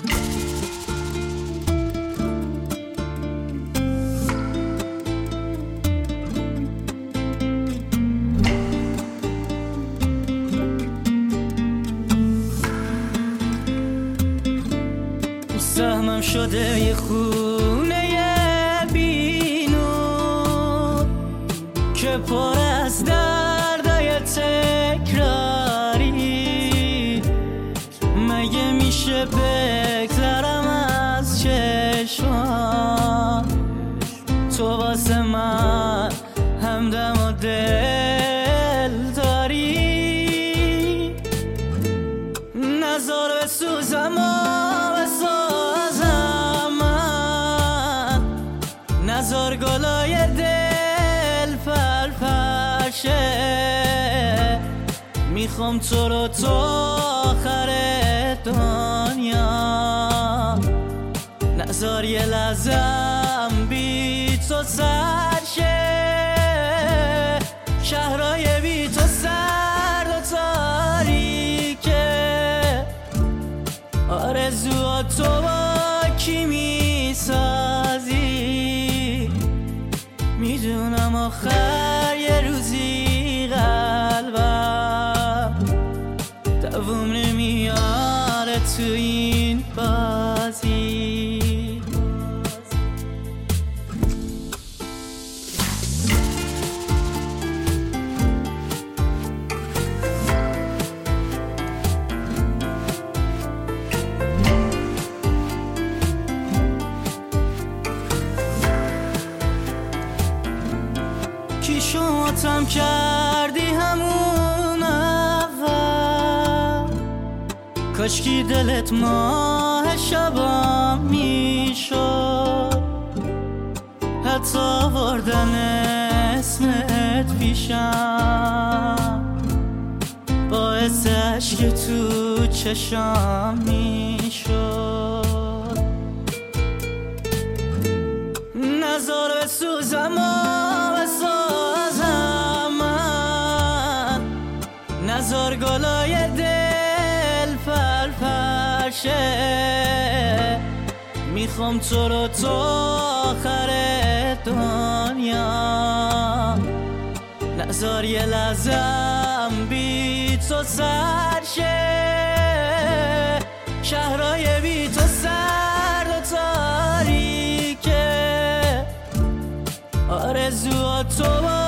سهمم شده یه خونه بینور که پر از دردای تکراری. مگه میشه بگذرم از چشمام؟ تو واسه من همدم و دل داری. نظر بسوزم و نظر گلای دل فرفشه. میخوام تو رو تو آخر دنیا. نظر یه لحظم بی تو سرشه. شهرهای بی تو سرد و تاریکه. آرزوها تو با کی میسازی؟ میدونم آخر یه روزی قلبم دووم نمیاره تو این بازی. کی شماتم کردی همون اول؟ کاشکی دلت ماه شبام میشد. حتی آوردن اسمت پیشم باعث عشق تو چشام میشد. نظر بسوزم و نظر گلای دل فرفشه. میخوام تو رو تو آخر دنیا. نظر یه لحظم بی تو سرشه. شهرهای بی تو سرد و تاریکه. آرزوها تو